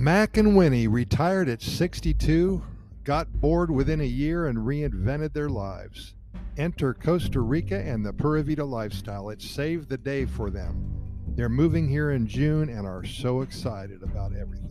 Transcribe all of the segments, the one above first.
Mac and Winnie retired at 62, got bored within a year, and reinvented their lives. Enter Costa Rica and the Pura Vida lifestyle. It saved the day for them. They're moving here in June and are so excited about everything.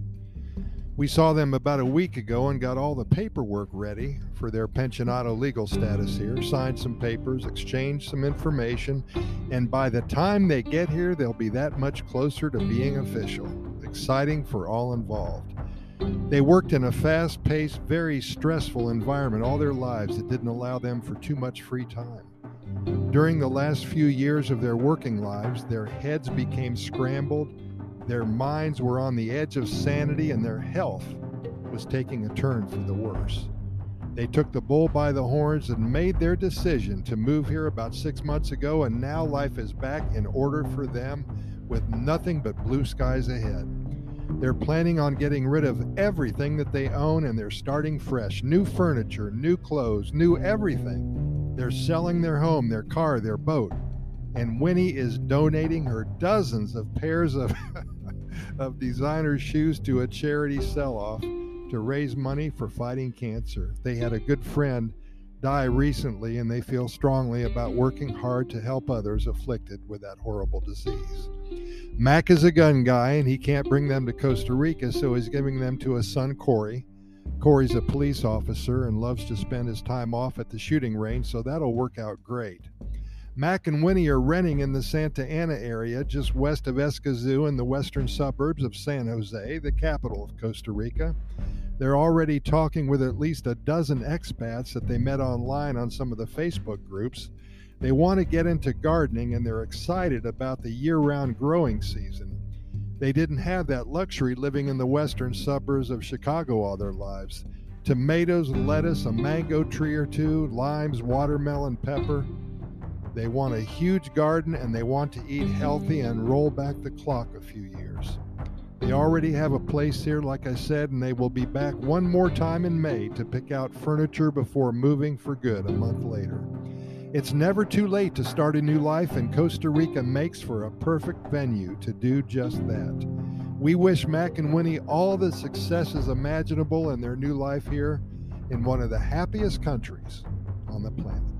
We saw them about a week ago and got all the paperwork ready for their pensionado legal status here, signed some papers, exchanged some information, and by the time they get here, they'll be that much closer to being official. Exciting for all involved. They worked in a fast-paced, very stressful environment all their lives that didn't allow them for too much free time. During the last few years of their working lives, their heads became scrambled, their minds were on the edge of sanity, and their health was taking a turn for the worse. They took the bull by the horns and made their decision to move here about 6 months ago, and now life is back in order for them with nothing but blue skies ahead. They're planning on getting rid of everything that they own, and they're starting fresh. New furniture, new clothes, new everything. They're selling their home, their car, their boat. And Winnie is donating her dozens of pairs of designer shoes to a charity sell-off to raise money for fighting cancer. They had a good friend die recently, and they feel strongly about working hard to help others afflicted with that horrible disease. Mac is a gun guy, and he can't bring them to Costa Rica, so he's giving them to his son, Corey. Corey's a police officer and loves to spend his time off at the shooting range, so that'll work out great. Mac and Winnie are renting in the Santa Ana area, just west of Escazú in the western suburbs of San Jose, the capital of Costa Rica. They're already talking with at least a dozen expats that they met online on some of the Facebook groups. They want to get into gardening, and they're excited about the year-round growing season. They didn't have that luxury living in the western suburbs of Chicago all their lives. Tomatoes, lettuce, a mango tree or two, limes, watermelon, pepper. They want a huge garden, and they want to eat healthy and roll back the clock a few years. They already have a place here, like I said, and they will be back one more time in May to pick out furniture before moving for good a month later. It's never too late to start a new life, and Costa Rica makes for a perfect venue to do just that. We wish Mac and Winnie all the successes imaginable in their new life here in one of the happiest countries on the planet.